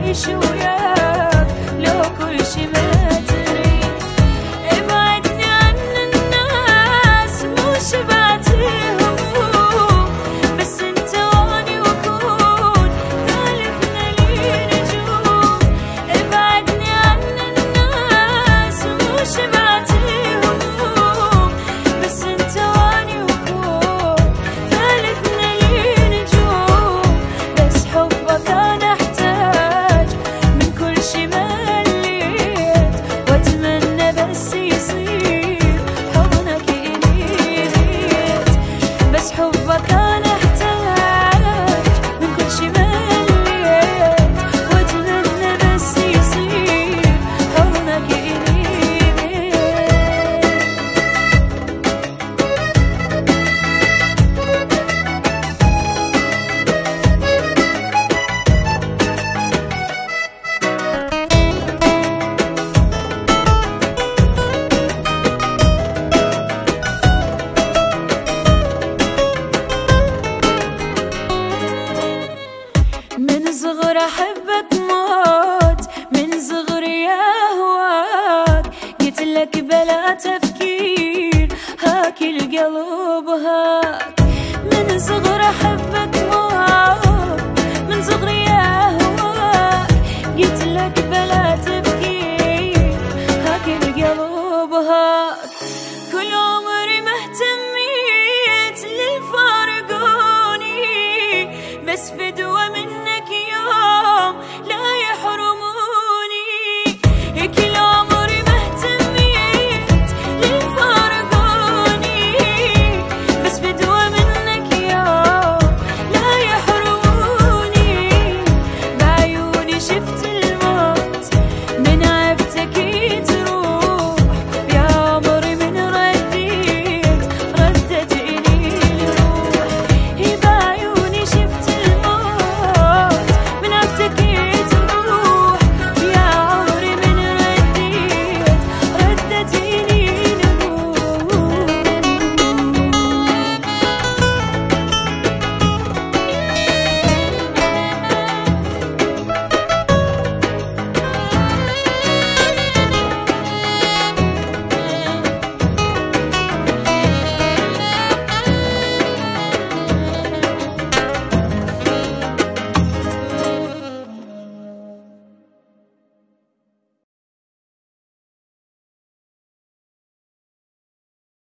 عايش وياك لو كل شي ما تريد. ابعدني عن الناس مو شبعتهم، بس انت واني وكون ثالثنا لي نجوم. ابعدني عن الناس مو شبعتهم، بس انت واني وكون ثالثنا لي نجوم. بس حبك انا احتاج من كل شي مليت، واتمنى بس يصير حضنك الي بيت. بس حبك انا احتاج من كل شي مليت، واتمنى بس يصير حضنك الي بيت. من صغر احبك موت، من صغري اهواك، قلتلك بلا تفكير هاك القلب هاك. من صغر احبك موت